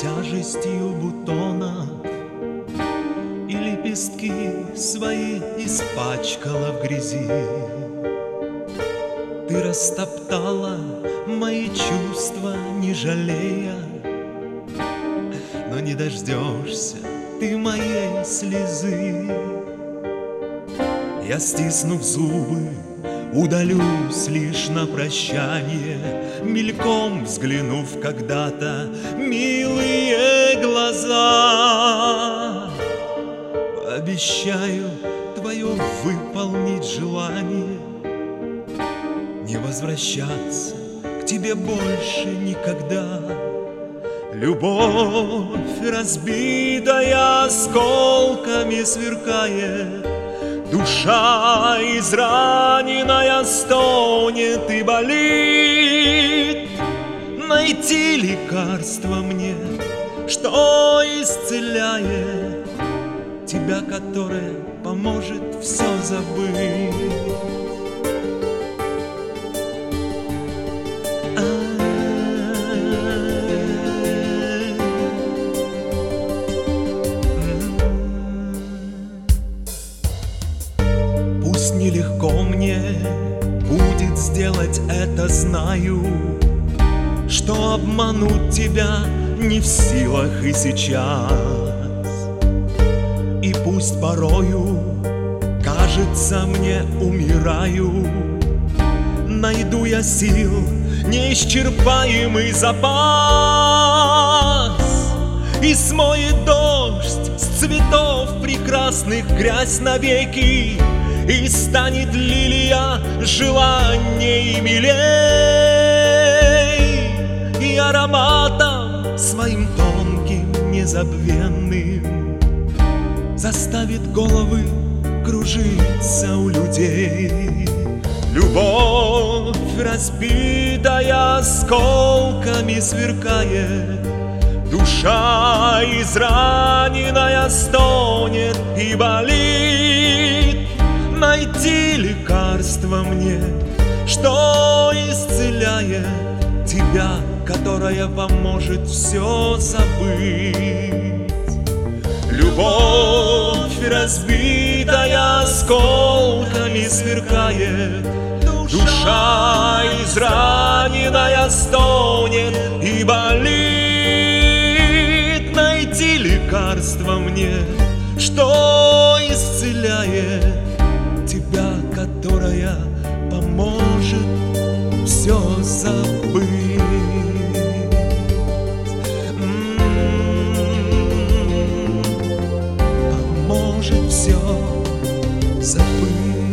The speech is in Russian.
тяжестью бутонов, и лепестки свои испачкала в грязи. Ты растоптала мои чувства, не жалея, но не дождешься ты моей слезы. Я, стиснув зубы, удалюсь лишь на прощание, мельком взглянув когда-то милые глаза. Обещаю твое выполнить желание, не возвращаться к тебе больше никогда. Любовь, разбитая осколками, сверкает, душа израненная стонет и болит. Найти лекарство мне, что исцеляет, тебя, которое поможет все забыть. Пусть нелегко мне будет сделать это, знаю, что обмануть тебя не в силах и сейчас. И пусть порою кажется мне, умираю, найду я сил неисчерпаемый запас, и смоет дождь с цветов прекрасных грязь навеки, и станет лилия желаний милей, и ароматом своим тонким, незабвенным заставит головы кружиться у людей. Любовь, разбитая осколками, сверкает, душа израненная стонет и болит. Найти лекарство мне, что исцеляет, тебя, которая поможет все забыть. Любовь, разбитая осколками, сверкает, душа израненная стонет и болит. Найти лекарство мне, что исцеляет, тебя, которая поможет все забыть. Поможет все забыть.